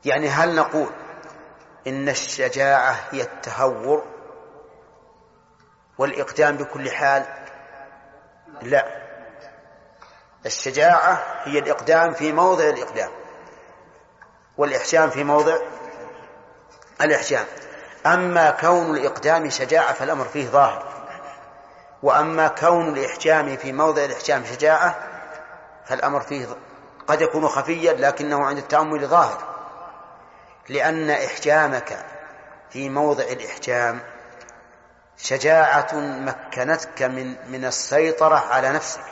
يعني هل نقول إن الشجاعة هي التهور والإقدام بكل حال؟ لا، الشجاعة هي الإقدام في موضع الإقدام، والإحجام في موضع الإحجام. أما كون الإقدام شجاعة فالأمر فيه ظاهر، وأما كون الإحجام في موضع الإحجام شجاعة فالأمر فيه قد يكون خفيا لكنه عند التأمل ظاهر، لأن إحجامك في موضع الإحجام شجاعة مكنتك من السيطرة على نفسك.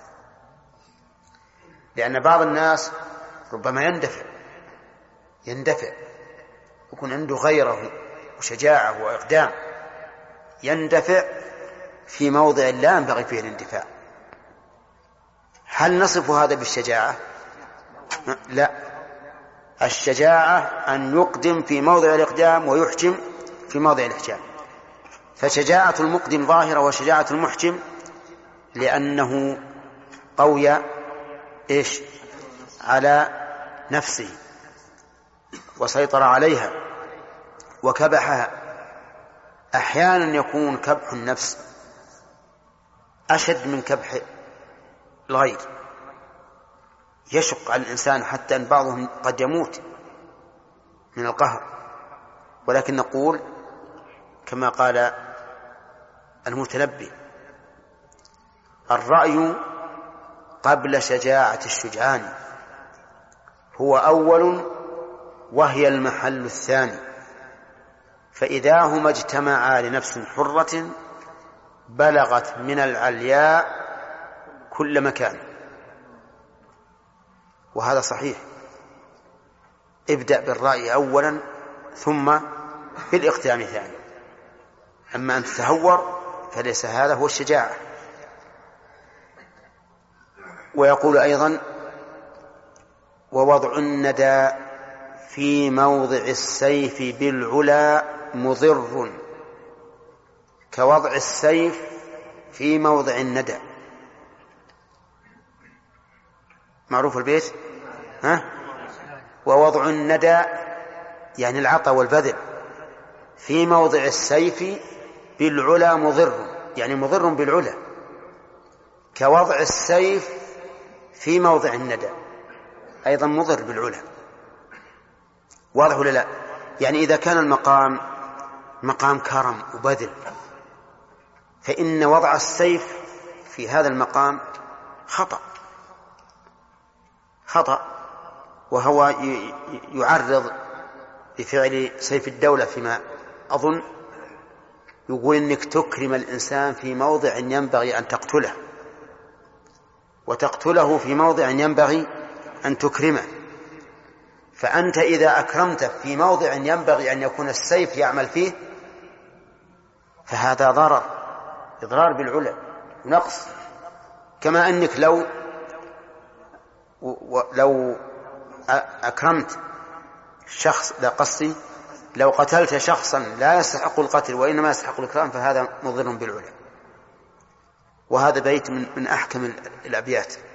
لأن بعض الناس ربما يندفع يكون عنده غيره وشجاعة وإقدام، يندفع في موضع لا ينبغي فيه الاندفاع. هل نصف هذا بالشجاعة؟ لا، الشجاعة أن يقدم في موضع الإقدام ويحجم في موضع الإحجام. فشجاعة المقدم ظاهرة وشجاعة المحجم لأنه قوي على نفسه وسيطر عليها وكبحها. أحيانا يكون كبح النفس أشد من كبح الغير، يشق على الإنسان حتى أن بعضهم قد يموت من القهر. ولكن نقول كما قال المتنبي: الرأي قبل شجاعة الشجعان هو أول وهي المحل الثاني، فإذا هما اجتمعا لنفس حرة بلغت من العلياء كل مكان. وهذا صحيح، ابدأ بالرأي أولا ثم بالإقدام ثانيا. أما أن تتهور فليس هذا هو الشجاعة. ويقول أيضا: ووضع الندى في موضع السيف بالعلا مضر كوضع السيف في موضع الندى. معروف البيت؟ ووضع الندى يعني العطا والبذل في موضع السيف بالعلا مضر، يعني مضر بالعلا، كوضع السيف في موضع الندى أيضا مضر بالعلا. واضح ولا لا؟ يعني إذا كان المقام مقام كرم وبذل فإن وضع السيف في هذا المقام خطأ، وهو يعرض بفعل سيف الدولة فيما أظن، يقول إنك تكرم الإنسان في موضع ينبغي أن تقتله، وتقتله في موضع ينبغي أن تكرمه. فأنت إذا أكرمته في موضع ينبغي أن يكون السيف يعمل فيه فهذا إضرار بالعلا ونقص. كما أنك لو أكرمت شخص، لا قصدي لو قتلت شخصا لا يستحق القتل وإنما يستحق الإكرام فهذا مضر بالعلا. وهذا بيت من أحكم الأبيات.